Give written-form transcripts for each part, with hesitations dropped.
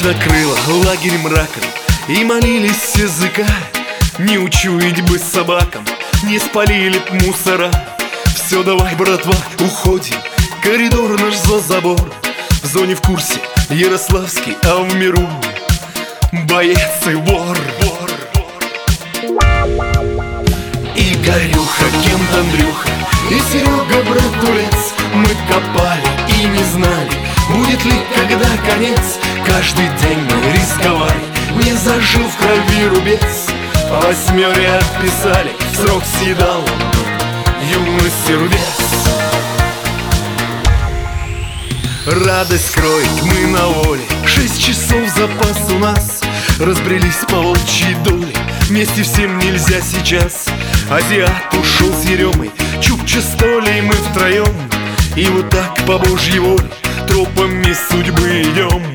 накрыла лагерь мраком, и молились с языка. Не учуять бы собакам, не спалили б мусора. Все, давай, братва, уходим, коридор наш за забор. В зоне в курсе Ярославский, а в миру боец и вор. И Горюха, Кент, Андрюха, и Серега, братулец. Мы копали и не знали, будет ли когда конец. Каждый день мы рисковали, не зажил в крови рубец. По 8 отписали, срок съедал юность и рубец. Радость кроет, мы на воле, 6 часов запас у нас. Разбрелись по волчьей доле, вместе всем нельзя сейчас. Азиат ушел с Еремой, Чукча с Толей, мы втроем. И вот так по Божьей воле тропами судьбы идем.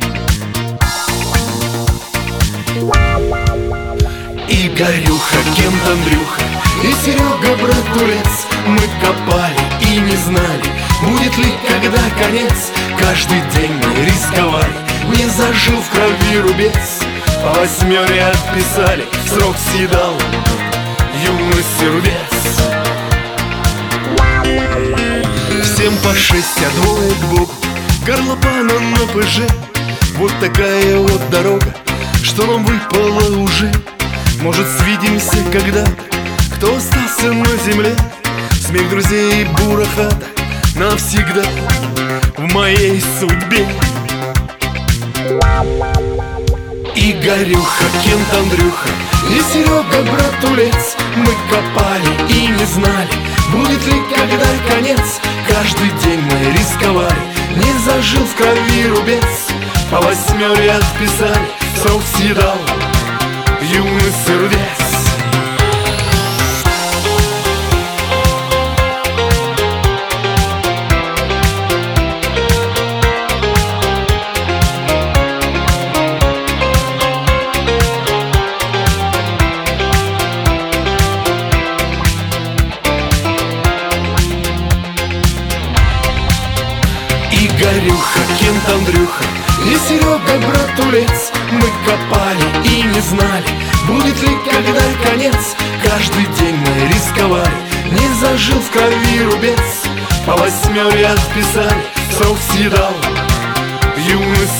И Горюха, Кент, Андрюха, и Серега, братулец. Мы копали и не знали, будет ли когда конец. Каждый день мы рисковали, не зажил в крови рубец. По 8 отписали, срок съедал юность и рубец. Всем по 6, а 2 к Богу, горлопана на ПЖ. Вот такая вот дорога, что нам выпало уже. Может, свидимся когда-то, кто остался на земле. Смех друзей и бура хата навсегда в моей судьбе. И Горюха, Кент, Андрюха, и Серега, братулец. Мы копали и не знали, будет ли когда конец. Каждый день мы рисковали, не зажил в крови рубец. По 8 отписали, срок съедал юность и рубец. И Горюха, Кент, Андрюха, и Серега, братулец. Мы копали и не знали, будет ли когда конец. Каждый день мы рисковали, не зажил в крови рубец. По 8 отписали, срок съедал юность